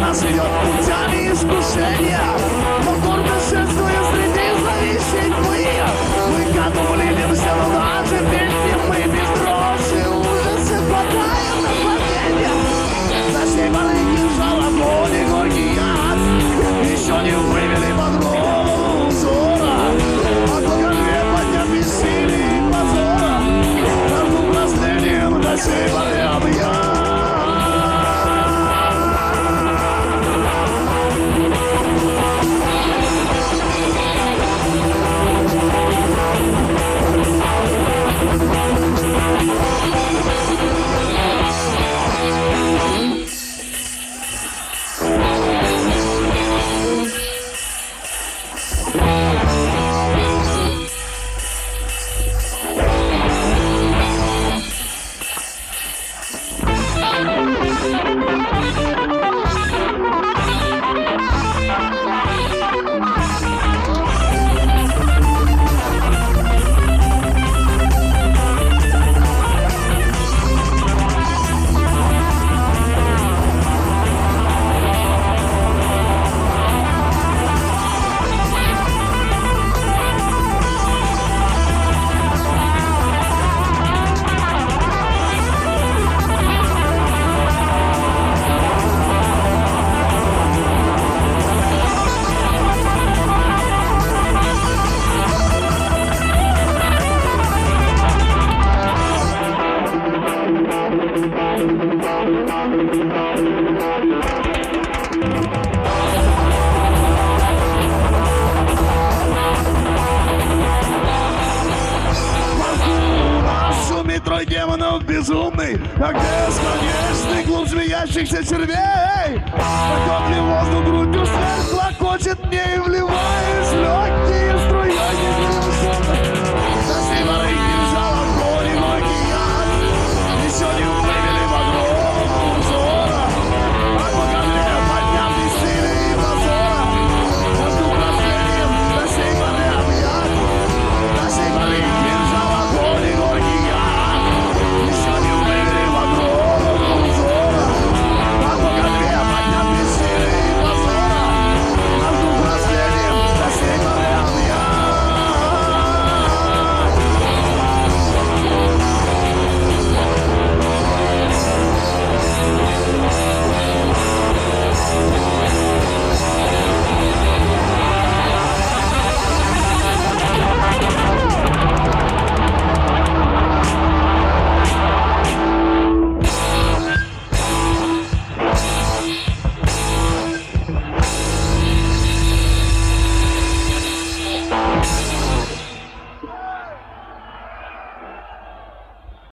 нас идет путями искушения. Но гордо шествуя среди зависеть мы готовы ленимся, но даже песни мы без дрожи ужасы хватаем на падение. Нашей барыги жалоболи горький яд еще не вывели под взора. А только две поднят бессилия и позора. Каждым последним до сей порядок я. Трой демонов безумный, как бесконечный клуб смеящихся червей. Пойдет ли воздух грудью смерть клокочет мне и вливаясь в легкие струны.